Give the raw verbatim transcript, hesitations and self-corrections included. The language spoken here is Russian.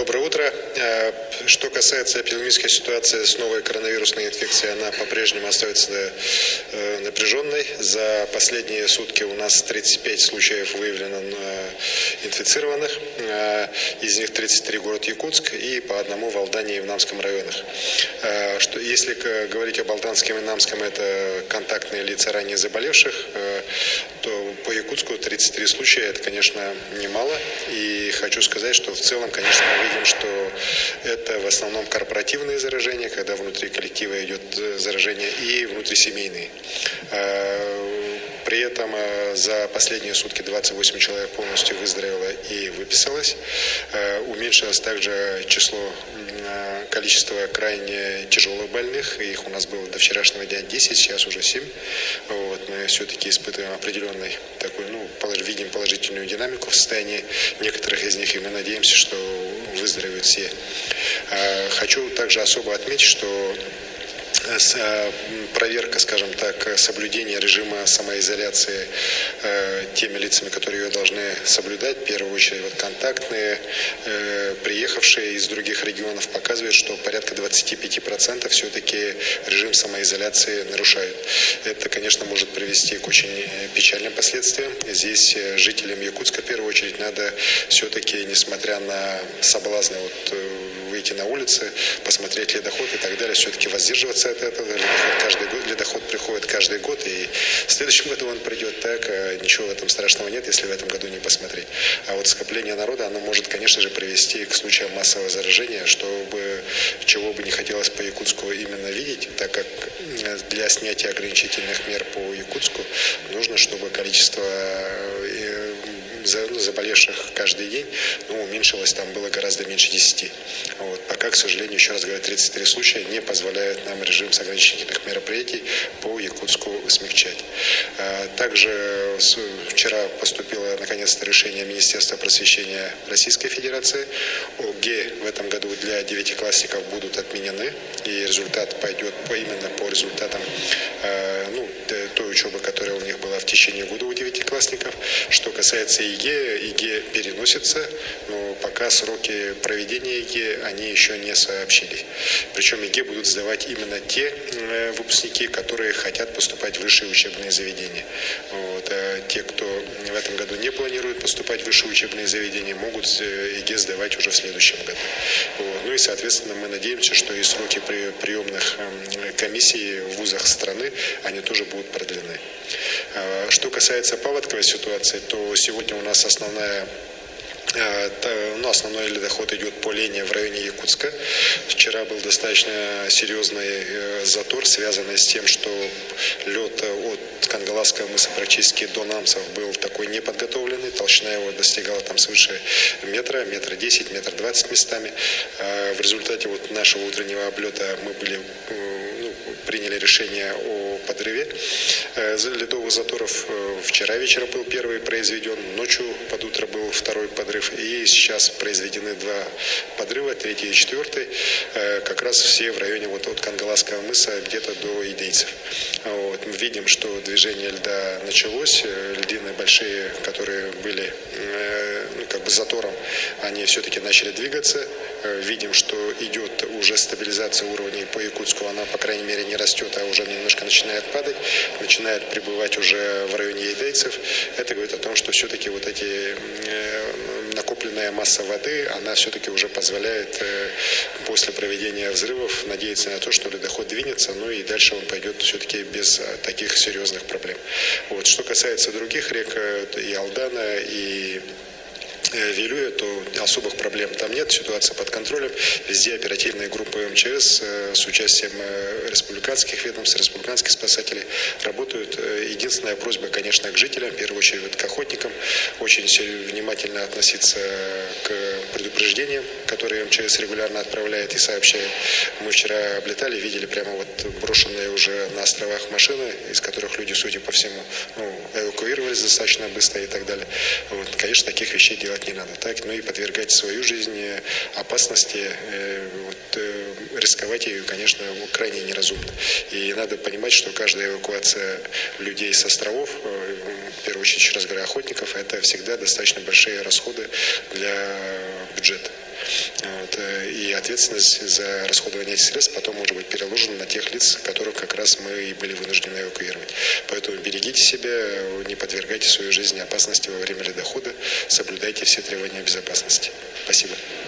Доброе утро. Что касается эпидемиологической ситуации с новой коронавирусной инфекцией, она по-прежнему остается напряженной. За последние сутки у нас тридцать пять случаев выявлено инфицированных. Из них тридцать три город Якутск и по одному в Алдане и в Намском районах. Что, если говорить об Алданском и Намском, это контактные лица ранее заболевших, то по Якутску тридцать три случая, это, конечно, немало. И хочу сказать, что в целом, конечно, мы видим, что это в основном корпоративные заражения, когда внутри коллектива идет заражение, и внутрисемейные. При этом за последние сутки двадцать восемь человек полностью выздоровело и выписалось. Уменьшилось также число, количество крайне тяжелых больных. Их у нас было до вчерашнего дня десять, сейчас уже семь. Вот, мы все-таки испытываем определенный такой, ну, видим положительную динамику в состоянии некоторых из них, и мы надеемся, что выздоровеют все. Хочу также особо отметить, что проверка, скажем так, соблюдения режима самоизоляции э, теми лицами, которые ее должны соблюдать, в первую очередь вот, контактные, э, приехавшие из других регионов, показывает, что порядка двадцать пять процентов все-таки режим самоизоляции нарушают. Это, конечно, может привести к очень печальным последствиям. Здесь жителям Якутска, в первую очередь, надо все-таки, несмотря на соблазны вот, выйти на улицы, посмотреть ледоход и так далее, все-таки воздерживаться от этого. Ледоход каждый год, ледоход приходит каждый год, и в следующем году он придет так, ничего в этом страшного нет, если в этом году не посмотреть. А вот скопление народа, оно может, конечно же, привести к случаям массового заражения, чтобы, чего бы не хотелось по Якутску именно видеть, так как для снятия ограничительных мер по Якутску нужно, чтобы количество заболевших каждый день, ну, уменьшилось, там было гораздо меньше десяти. Вот. Пока, к сожалению, еще раз говорю, тридцать три случая не позволяют нам режим с ограничительных мероприятий по Якутску смягчать. Также вчера поступило, наконец-то, решение Министерства просвещения Российской Федерации. ОГЭ в этом году для девятиклассников будут отменены, и результат пойдет по, именно по результатам ну, той учебы, которая у них была в течение года у девятиклассников. Что касается ЕГЭ, ЕГЭ переносится, но пока сроки проведения ЕГЭ они еще не сообщили. Причем ЕГЭ будут сдавать именно те выпускники, которые хотят поступать в высшие учебные заведения. Вот. А те, кто в этом году не планирует поступать в высшие учебные заведения, могут ЕГЭ сдавать уже в следующем году. Вот. Ну и, соответственно, мы надеемся, что и сроки приемных комиссий в вузах страны, они тоже будут продлены. Что касается паводковой ситуации, то сегодня у нас основная Ну, основной ледоход идет по линии в районе Якутска. Вчера был достаточно серьезный затор, связанный с тем, что лед от Кангаласского мыса практически до Намсов был такой неподготовленный. Толщина его достигала там свыше метра, метра десять, метр двадцать местами. В результате вот нашего утреннего облета мы были, ну, приняли решение о подрыве ледовых заторов. Вчера вечером был первый произведен, ночью под утро был второй подрыв, и сейчас произведены два подрыва, третий и четвертый, как раз все в районе вот от Кангаласского мыса где-то до Идейцев. Вот. Мы видим, что движение льда началось, льдины большие, которые были ну, как бы затором, они все-таки начали двигаться. Видим, что идет уже стабилизация уровней по Якутску, она, по крайней мере, не растет, а уже немножко начинает падать, начинает прибывать уже в районе Идейцев. Это говорит о том, что все-таки вот эти накопленная масса воды, она все-таки уже позволяет после проведения взрывов надеяться на то, что ледоход двинется, ну и дальше он пойдет все-таки без таких серьезных проблем. Вот. Что касается других рек, и Алдана, и Вилюя, то особых проблем там нет, ситуация под контролем. Везде оперативные группы МЧС с участием республиканских ведомств, республиканских спасателей работают. Единственная просьба, конечно, к жителям, в первую очередь к охотникам, очень внимательно относиться к предупреждениям, которые МЧС регулярно отправляет и сообщает. Мы вчера облетали, видели прямо вот брошенные уже на островах машины, из которых люди, судя по всему, ну, эвакуировались достаточно быстро и так далее. Вот. Конечно, таких вещей делать не надо, так, ну и подвергать свою жизнь опасности, э, вот, э, рисковать ее, конечно, крайне неразумно. И надо понимать, что каждая эвакуация людей с островов, э, в первую очередь, еще раз говорю, охотников, это всегда достаточно большие расходы для бюджета. И ответственность за расходование этих средств потом может быть переложена на тех лиц, которых как раз мы и были вынуждены эвакуировать. Поэтому берегите себя, не подвергайте свою жизнь опасности во время ледохода, соблюдайте все требования безопасности. Спасибо.